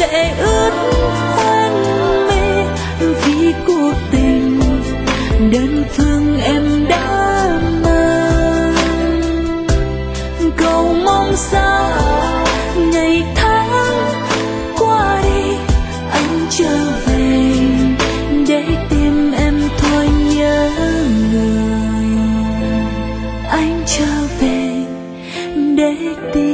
lệ ướt hoen mi vì cuộc tình đơn phương em đã mang. Cầu mong sao ngày tháng qua đi anh trở về để tìm em thôi nhớ người. Anh trở về để tìm